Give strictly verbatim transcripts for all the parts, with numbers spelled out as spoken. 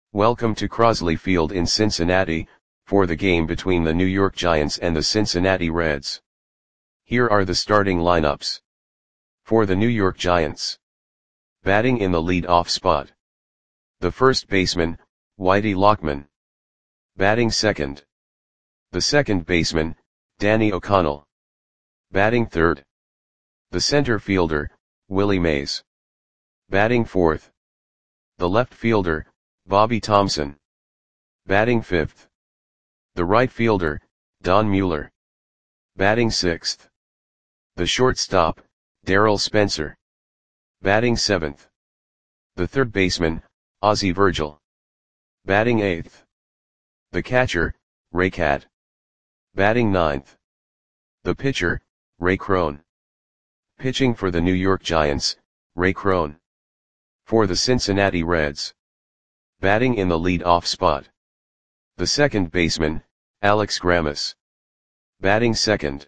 Welcome to Crosley Field in Cincinnati, for the game between the New York Giants and the Cincinnati Reds. Here are the starting lineups. For the New York Giants. Batting in the lead-off spot. The first baseman, Whitey Lockman. Batting second. The second baseman, Danny O'Connell. Batting third. The center fielder, Willie Mays. Batting fourth. The left fielder, Bobby Thomson. Batting fifth. The right fielder, Don Mueller. Batting sixth. The shortstop, Darryl Spencer. Batting seventh. The third baseman, Ozzie Virgil. Batting eighth. The catcher, Ray Catt. Batting ninth. The pitcher, Ray Crone. Pitching for the New York Giants, Ray Crone. For the Cincinnati Reds. Batting in the lead-off spot. The second baseman, Alex Grammas. Batting second.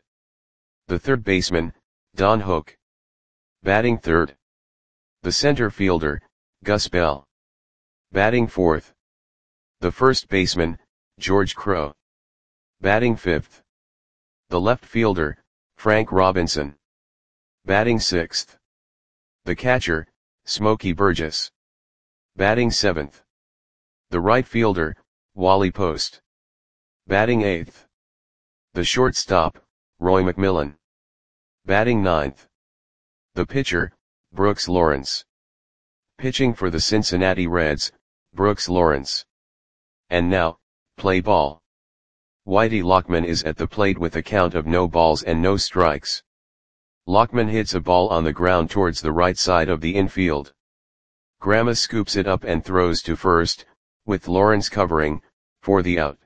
The third baseman, Don Hook. Batting third. The center fielder, Gus Bell. Batting fourth. The first baseman, George Crowe. Batting fifth. The left fielder, Frank Robinson. Batting sixth. The catcher, Smokey Burgess. Batting seventh. The right fielder, Wally Post. Batting eighth. The shortstop, Roy McMillan. Batting ninth. The pitcher, Brooks Lawrence. Pitching for the Cincinnati Reds, Brooks Lawrence. And now, play ball. Whitey Lockman is at the plate with a count of no balls and no strikes. Lockman hits a ball on the ground towards the right side of the infield. Grammas scoops it up and throws to first, with Lawrence covering, for the out.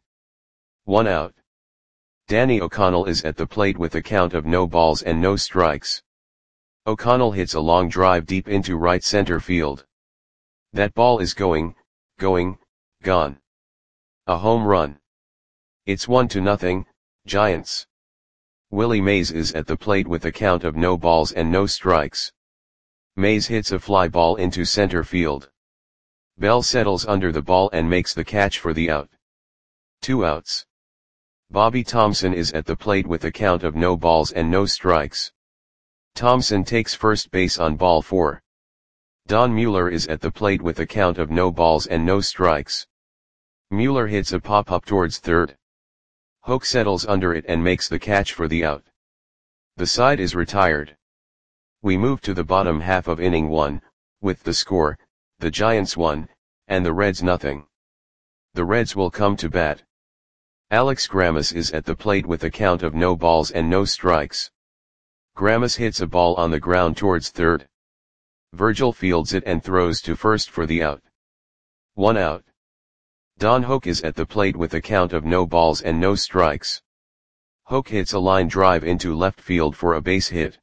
One out. Danny O'Connell is at the plate with a count of no balls and no strikes. O'Connell hits a long drive deep into right center field. That ball is going, going, gone. A home run. It's one to nothing, Giants. Willie Mays is at the plate with a count of no balls and no strikes. Mays hits a fly ball into center field. Bell settles under the ball and makes the catch for the out. Two outs. Bobby Thomson is at the plate with a count of no balls and no strikes. Thomson takes first base on ball four. Don Mueller is at the plate with a count of no balls and no strikes. Mueller hits a pop-up towards third. Hook settles under it and makes the catch for the out. The side is retired. We move to the bottom half of inning one, with the score, the Giants one, and the Reds nothing. The Reds will come to bat. Alex Grammas is at the plate with a count of no balls and no strikes. Grammas hits a ball on the ground towards third. Virgil fields it and throws to first for the out. One out. Don Hook is at the plate with a count of no balls and no strikes. Hook hits a line drive into left field for a base hit.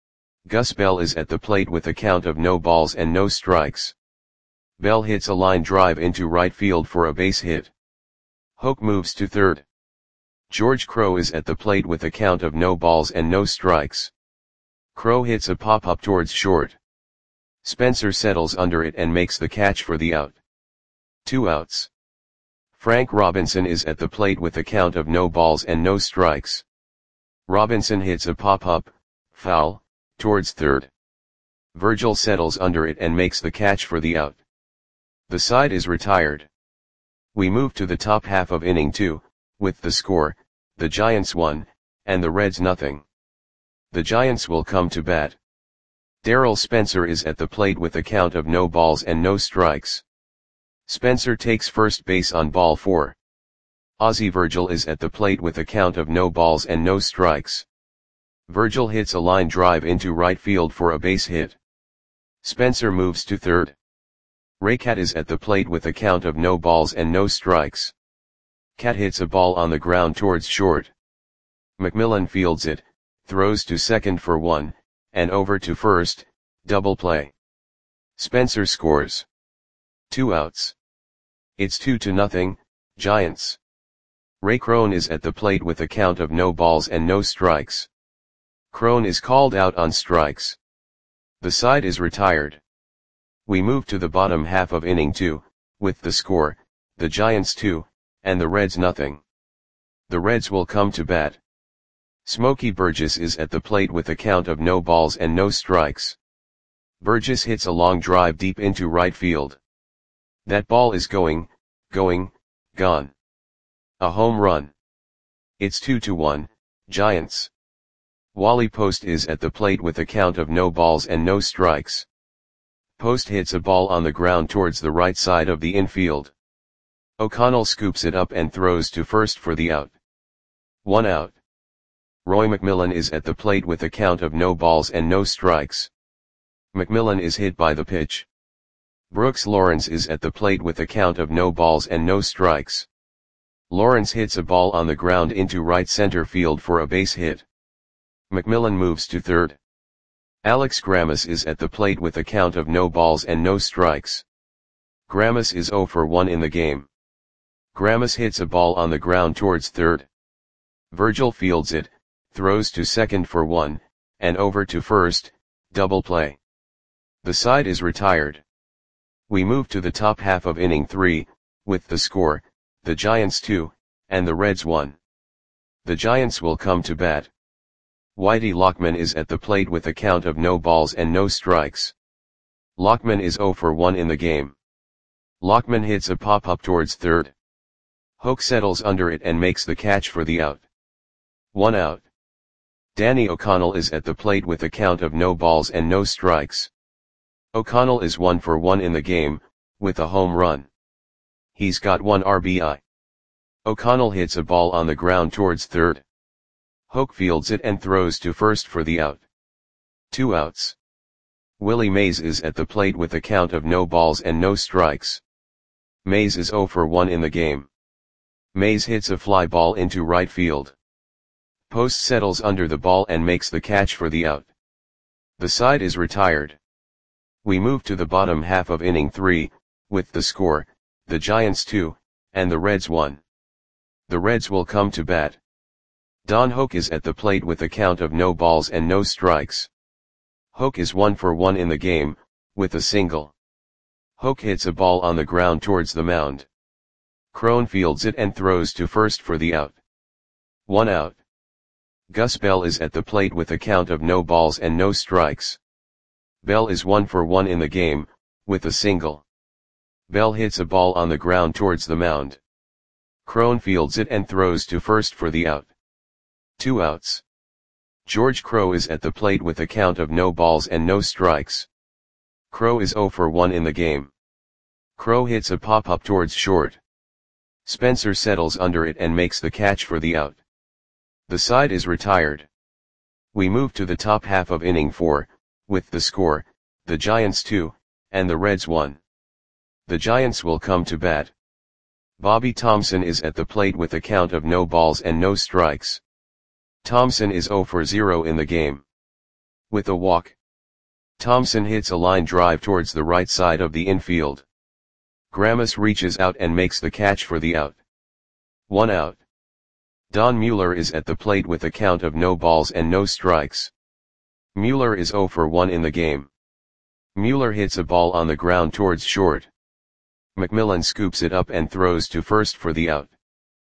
Gus Bell is at the plate with a count of no balls and no strikes. Bell hits a line drive into right field for a base hit. Hook moves to third. George Crowe is at the plate with a count of no balls and no strikes. Crowe hits a pop-up towards short. Spencer settles under it and makes the catch for the out. Two outs. Frank Robinson is at the plate with a count of no balls and no strikes. Robinson hits a pop-up, foul, towards third. Virgil settles under it and makes the catch for the out. The side is retired. We move to the top half of inning two, with the score, the Giants one, and the Reds nothing. The Giants will come to bat. Darryl Spencer is at the plate with a count of no balls and no strikes. Spencer takes first base on ball four. Ozzie Virgil is at the plate with a count of no balls and no strikes. Virgil hits a line drive into right field for a base hit. Spencer moves to third. Ray Catt is at the plate with a count of no balls and no strikes. Catt hits a ball on the ground towards short. McMillan fields it, throws to second for one, and over to first, double play. Spencer scores. Two outs. It's two to nothing, Giants. Ray Crone is at the plate with a count of no balls and no strikes. Crone is called out on strikes. The side is retired. We move to the bottom half of inning two, with the score, the Giants two, and the Reds nothing. The Reds will come to bat. Smokey Burgess is at the plate with a count of no balls and no strikes. Burgess hits a long drive deep into right field. That ball is going, going, gone. A home run. It's two to one, Giants. Wally Post is at the plate with a count of no balls and no strikes. Post hits a ball on the ground towards the right side of the infield. O'Connell scoops it up and throws to first for the out. One out. Roy McMillan is at the plate with a count of no balls and no strikes. McMillan is hit by the pitch. Brooks Lawrence is at the plate with a count of no balls and no strikes. Lawrence hits a ball on the ground into right center field for a base hit. McMillan moves to third. Alex Grammas is at the plate with a count of no balls and no strikes. Grammas is zero for one in the game. Grammas hits a ball on the ground towards third. Virgil fields it, throws to second for one, and over to first, double play. The side is retired. We move to the top half of inning three, with the score, the Giants two, and the Reds one. The Giants will come to bat. Whitey Lockman is at the plate with a count of no balls and no strikes. Lockman is zero for one in the game. Lockman hits a pop-up towards third. Hoke settles under it and makes the catch for the out. One out. Danny O'Connell is at the plate with a count of no balls and no strikes. O'Connell is one for one in the game, with a home run. He's got one R B I. O'Connell hits a ball on the ground towards third. Hoke fields it and throws to first for the out. Two outs. Willie Mays is at the plate with a count of no balls and no strikes. Mays is zero for one in the game. Mays hits a fly ball into right field. Post settles under the ball and makes the catch for the out. The side is retired. We move to the bottom half of inning three, with the score, the Giants two, and the Reds one. The Reds will come to bat. Don Hoke is at the plate with a count of no balls and no strikes. Hoke is one for one in the game, with a single. Hoke hits a ball on the ground towards the mound. Crone fields it and throws to first for the out. One out. Gus Bell is at the plate with a count of no balls and no strikes. Bell is one for one in the game, with a single. Bell hits a ball on the ground towards the mound. Crone fields it and throws to first for the out. Two outs. George Crowe is at the plate with a count of no balls and no strikes. Crowe is zero for one in the game. Crowe hits a pop-up towards short. Spencer settles under it and makes the catch for the out. The side is retired. We move to the top half of inning four, with the score, the Giants two, and the Reds one. The Giants will come to bat. Bobby Thompson is at the plate with a count of no balls and no strikes. Thompson is zero for zero in the game. With a walk. Thompson hits a line drive towards the right side of the infield. Grammas reaches out and makes the catch for the out. One out. Don Mueller is at the plate with a count of no balls and no strikes. Mueller is zero for one in the game. Mueller hits a ball on the ground towards short. McMillan scoops it up and throws to first for the out.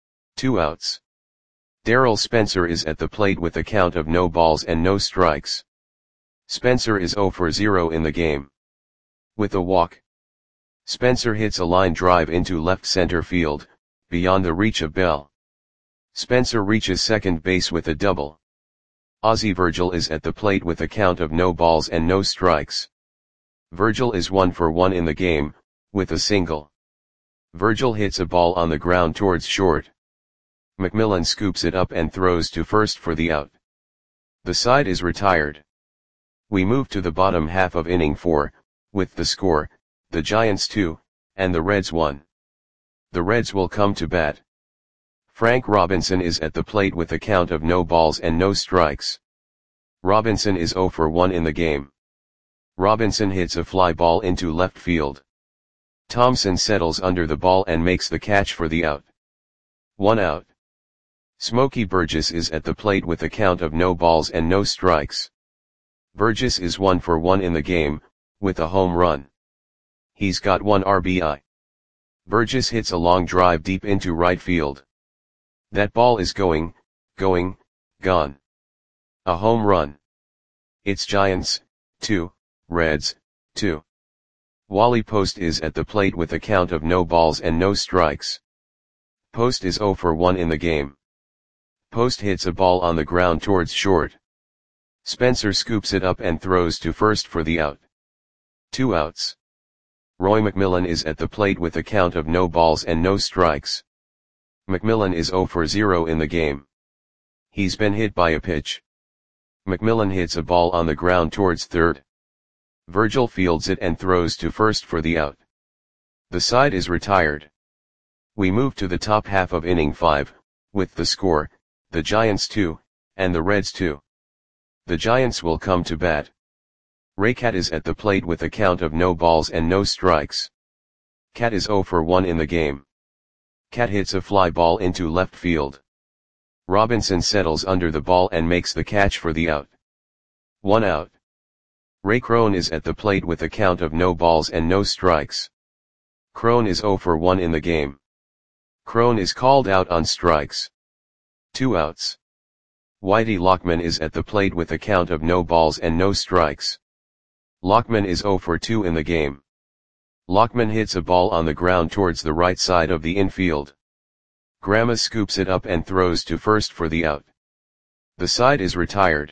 Two outs. Darrell Spencer is at the plate with a count of no balls and no strikes. Spencer is zero for zero in the game. With a walk. Spencer hits a line drive into left center field, beyond the reach of Bell. Spencer reaches second base with a double. Ozzie Virgil is at the plate with a count of no balls and no strikes. Virgil is one for one in the game, with a single. Virgil hits a ball on the ground towards short. McMillan scoops it up and throws to first for the out. The side is retired. We move to the bottom half of inning four, with the score, the Giants two, and the Reds one. The Reds will come to bat. Frank Robinson is at the plate with a count of no balls and no strikes. Robinson is zero for one in the game. Robinson hits a fly ball into left field. Thompson settles under the ball and makes the catch for the out. One out. Smokey Burgess is at the plate with a count of no balls and no strikes. Burgess is one for one in the game, with a home run. He's got one R B I. Burgess hits a long drive deep into right field. That ball is going, going, gone. A home run. It's Giants, two, Reds, two. Wally Post is at the plate with a count of no balls and no strikes. Post is zero for one in the game. Post hits a ball on the ground towards short. Spencer scoops it up and throws to first for the out. Two outs. Roy McMillan is at the plate with a count of no balls and no strikes. McMillan is zero for zero in the game. He's been hit by a pitch. McMillan hits a ball on the ground towards third. Virgil fields it and throws to first for the out. The side is retired. We move to the top half of inning five, with the score, the Giants two, and the Reds two. The Giants will come to bat. Ray Cat is at the plate with a count of no balls and no strikes. Cat is zero for one in the game. Cat hits a fly ball into left field. Robinson settles under the ball and makes the catch for the out. One out. Ray Crone is at the plate with a count of no balls and no strikes. Crone is zero for one in the game. Crone is called out on strikes. Two outs. Whitey Lockman is at the plate with a count of no balls and no strikes. Lockman is zero for two in the game. Lockman hits a ball on the ground towards the right side of the infield. Grandma scoops it up and throws to first for the out. The side is retired.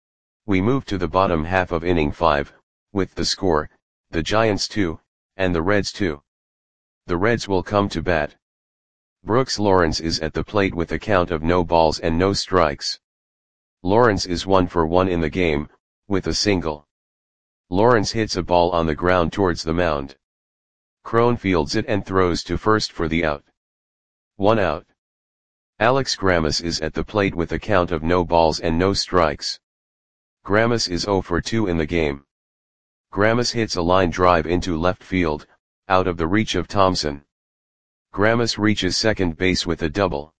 We move to the bottom half of inning five, with the score, the Giants two, and the Reds two. The Reds will come to bat. Brooks Lawrence is at the plate with a count of no balls and no strikes. Lawrence is one for one in the game, with a single. Lawrence hits a ball on the ground towards the mound. Crone fields it and throws to first for the out. One out. Alex Grammas is at the plate with a count of no balls and no strikes. Grammas is zero for two in the game. Grammas hits a line drive into left field, out of the reach of Thompson. Grammas reaches second base with a double.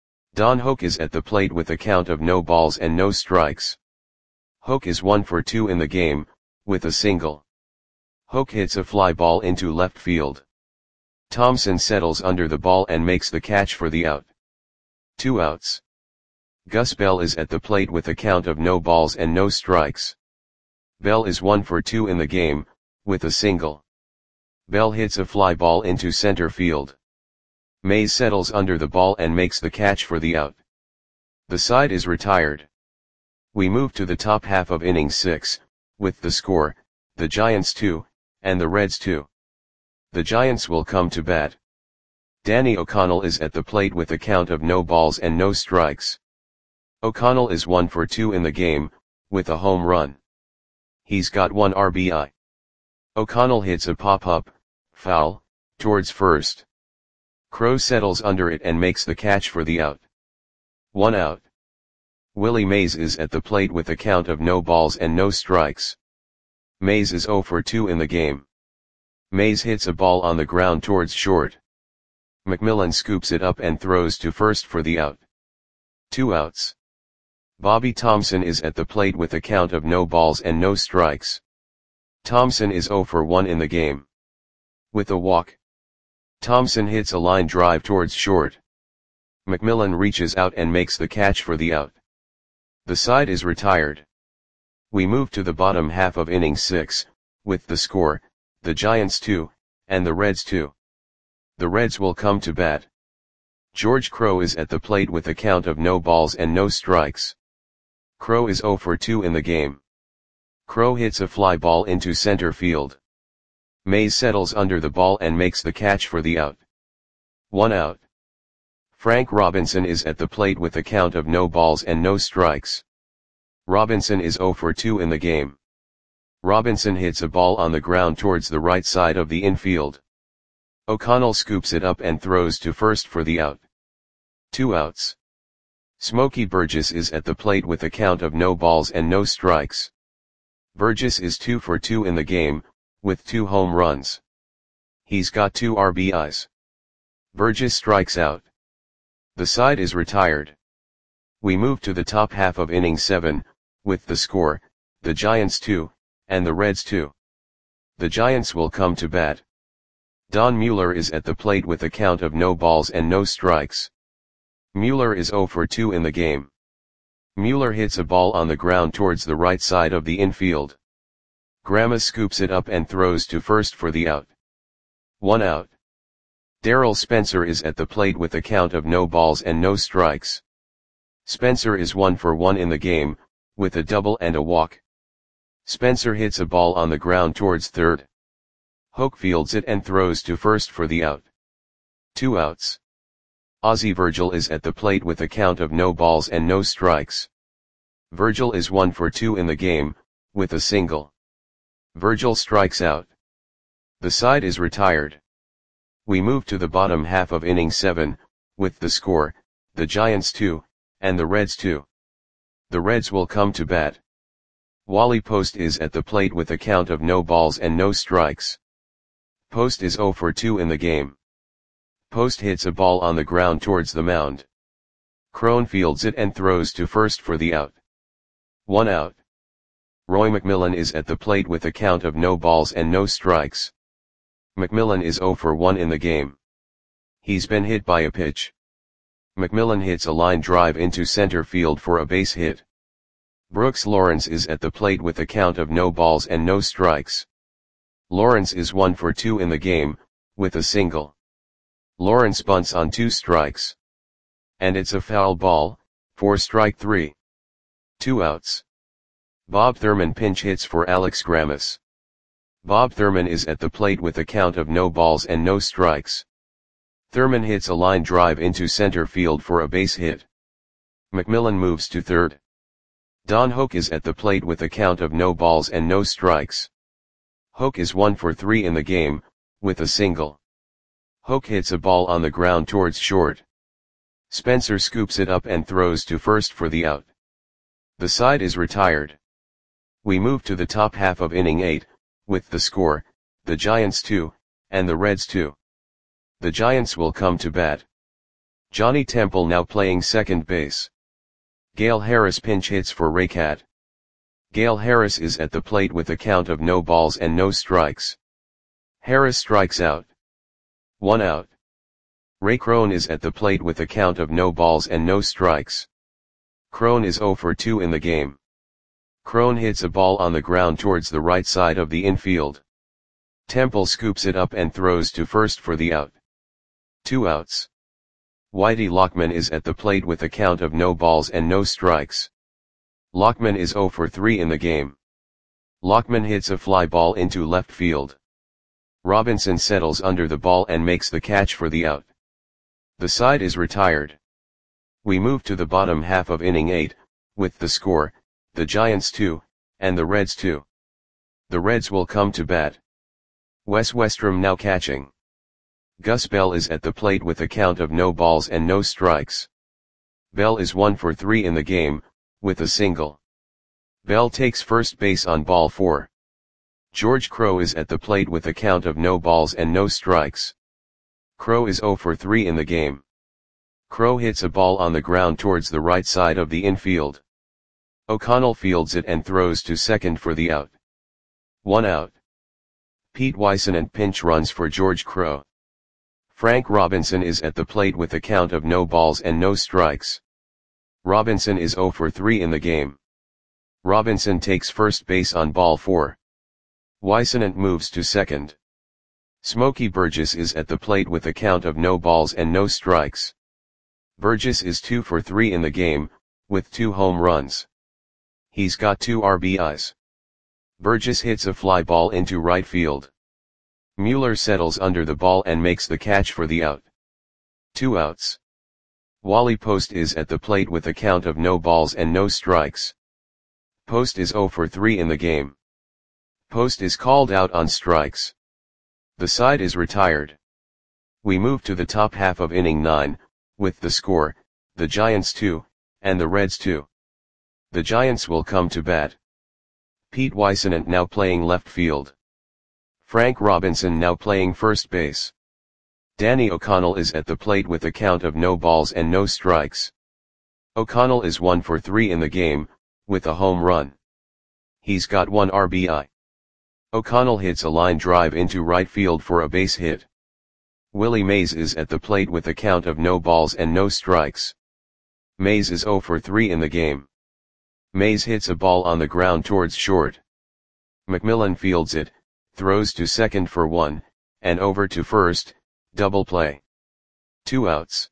Don Hoke is at the plate with a count of no balls and no strikes. Hoke is one for two in the game, with a single. Hoke hits a fly ball into left field. Thompson settles under the ball and makes the catch for the out. Two outs. Gus Bell is at the plate with a count of no balls and no strikes. Bell is one for two in the game, with a single. Bell hits a fly ball into center field. Mays settles under the ball and makes the catch for the out. The side is retired. We move to the top half of inning six, with the score, the Giants two, and the Reds two. The Giants will come to bat. Danny O'Connell is at the plate with a count of no balls and no strikes. O'Connell is one for two in the game, with a home run. He's got one R B I. O'Connell hits a pop-up, foul, towards first. Crowe settles under it and makes the catch for the out. One out. Willie Mays is at the plate with a count of no balls and no strikes. Mays is zero for two in the game. Mays hits a ball on the ground towards short. McMillan scoops it up and throws to first for the out. Two outs. Bobby Thompson is at the plate with a count of no balls and no strikes. Thompson is zero for one in the game. With a walk. Thompson hits a line drive towards short. McMillan reaches out and makes the catch for the out. The side is retired. We move to the bottom half of inning six, with the score, the Giants two, and the Reds two. The Reds will come to bat. George Crowe is at the plate with a count of no balls and no strikes. Crowe is zero for two in the game. Crowe hits a fly ball into center field. Mays settles under the ball and makes the catch for the out. One out. Frank Robinson is at the plate with a count of no balls and no strikes. Robinson is zero for two in the game. Robinson hits a ball on the ground towards the right side of the infield. O'Connell scoops it up and throws to first for the out. Two outs. Smokey Burgess is at the plate with a count of no balls and no strikes. Burgess is two for two in the game, with two home runs. He's got two R B Is. Burgess strikes out. The side is retired. We move to the top half of inning seven, with the score, the Giants two, and the Reds two. The Giants will come to bat. Don Mueller is at the plate with a count of no balls and no strikes. Mueller is zero for two in the game. Mueller hits a ball on the ground towards the right side of the infield. Grandma scoops it up and throws to first for the out. One out. Darrell Spencer is at the plate with a count of no balls and no strikes. Spencer is one for one in the game, with a double and a walk. Spencer hits a ball on the ground towards third. Hoke fields it and throws to first for the out. Two outs. Ozzie Virgil is at the plate with a count of no balls and no strikes. Virgil is one for two in the game, with a single. Virgil strikes out. The side is retired. We move to the bottom half of inning seven, with the score, the Giants two, and the Reds two. The Reds will come to bat. Wally Post is at the plate with a count of no balls and no strikes. Post is zero for two in the game. Post hits a ball on the ground towards the mound. Crone fields it and throws to first for the out. One out. Roy McMillan is at the plate with a count of no balls and no strikes. McMillan is zero for one in the game. He's been hit by a pitch. McMillan hits a line drive into center field for a base hit. Brooks Lawrence is at the plate with a count of no balls and no strikes. Lawrence is one for two in the game, with a single. Lawrence bunts on two strikes. And it's a foul ball, for strike three. Two outs. Bob Thurman pinch hits for Alex Grammas. Bob Thurman is at the plate with a count of no balls and no strikes. Thurman hits a line drive into center field for a base hit. McMillan moves to third. Don Hoke is at the plate with a count of no balls and no strikes. Hoke is one for three in the game, with a single. Hoke hits a ball on the ground towards short. Spencer scoops it up and throws to first for the out. The side is retired. We move to the top half of inning eight, with the score, the Giants two, and the Reds two. The Giants will come to bat. Johnny Temple now playing second base. Gale Harris pinch hits for Raycat. Gale Harris is at the plate with a count of no balls and no strikes. Harris strikes out. One out. Ray Crone is at the plate with a count of no balls and no strikes. Crone is zero for two in the game. Crone hits a ball on the ground towards the right side of the infield. Temple scoops it up and throws to first for the out. Two outs. Whitey Lockman is at the plate with a count of no balls and no strikes. Lockman is zero for three in the game. Lockman hits a fly ball into left field. Robinson settles under the ball and makes the catch for the out. The side is retired. We move to the bottom half of inning eight, with the score, the Giants two, and the Reds two. The Reds will come to bat. Wes Westrom now catching. Gus Bell is at the plate with a count of no balls and no strikes. Bell is one for three in the game, with a single. Bell takes first base on ball four. George Crowe is at the plate with a count of no balls and no strikes. Crowe is zero for three in the game. Crowe hits a ball on the ground towards the right side of the infield. O'Connell fields it and throws to second for the out. One out. Pete Weissenant pinch runs for George Crowe. Frank Robinson is at the plate with a count of no balls and no strikes. Robinson is zero for three in the game. Robinson takes first base on ball four. Weissenant moves to second. Smokey Burgess is at the plate with a count of no balls and no strikes. Burgess is two for three in the game, with two home runs. He's got two R B Is. Burgess hits a fly ball into right field. Mueller settles under the ball and makes the catch for the out. Two outs. Wally Post is at the plate with a count of no balls and no strikes. Post is zero for three in the game. Post is called out on strikes. The side is retired. We move to the top half of inning nine, with the score, the Giants two, and the Reds two. The Giants will come to bat. Pete Weissenant now playing left field. Frank Robinson now playing first base. Danny O'Connell is at the plate with a count of no balls and no strikes. O'Connell is one for three in the game, with a home run. He's got one R B I. O'Connell hits a line drive into right field for a base hit. Willie Mays is at the plate with a count of no balls and no strikes. Mays is zero for three in the game. Mays hits a ball on the ground towards short. McMillan fields it, throws to second for one, and over to first, double play. Two outs.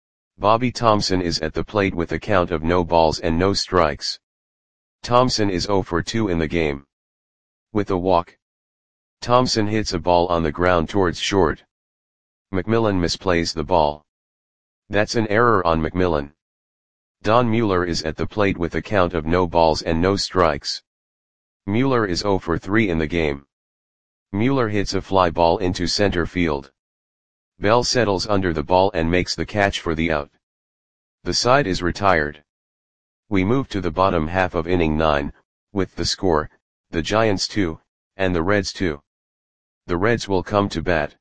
Bobby Thomson is at the plate with a count of no balls and no strikes. Thomson is zero for two in the game. With a walk. Thomson hits a ball on the ground towards short. McMillan misplays the ball. That's an error on McMillan. Don Mueller is at the plate with a count of no balls and no strikes. Mueller is zero for three in the game. Mueller hits a fly ball into center field. Bell settles under the ball and makes the catch for the out. The side is retired. We move to the bottom half of inning nine, with the score, the Giants two, and the Reds two. The Reds will come to bat.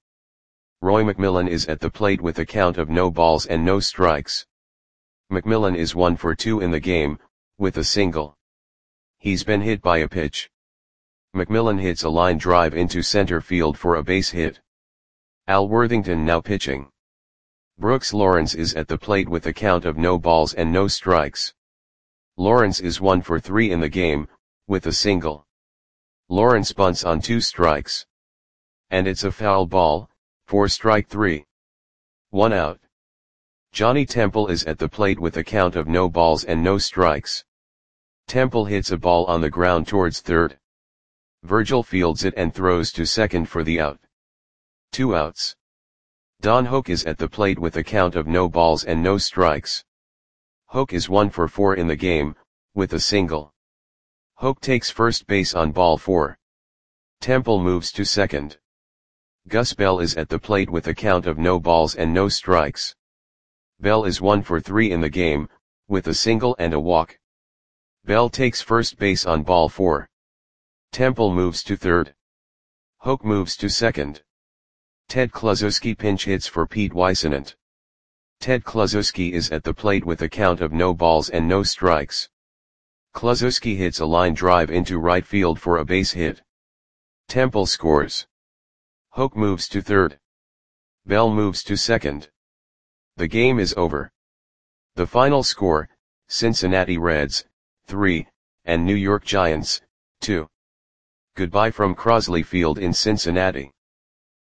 Roy McMillan is at the plate with a count of no balls and no strikes. McMillan is one for two in the game, with a single. He's been hit by a pitch. McMillan hits a line drive into center field for a base hit. Al Worthington now pitching. Brooks Lawrence is at the plate with a count of no balls and no strikes. Lawrence is one for three in the game, with a single. Lawrence bunts on two strikes. And it's a foul ball, for strike three. One out. Johnny Temple is at the plate with a count of no balls and no strikes. Temple hits a ball on the ground towards third. Virgil fields it and throws to second for the out. Two outs. Don Hoak is at the plate with a count of no balls and no strikes. Hoak is one for four in the game, with a single. Hoak takes first base on ball four. Temple moves to second. Gus Bell is at the plate with a count of no balls and no strikes. Bell is one for three in the game, with a single and a walk. Bell takes first base on ball four. Temple moves to third. Hoak moves to second. Ted Kluszewski pinch hits for Pete Weissenant. Ted Kluszewski is at the plate with a count of no balls and no strikes. Kluszewski hits a line drive into right field for a base hit. Temple scores. Hoak moves to third. Bell moves to second. The game is over. The final score, Cincinnati Reds, three, and New York Giants, two. Goodbye from Crosley Field in Cincinnati.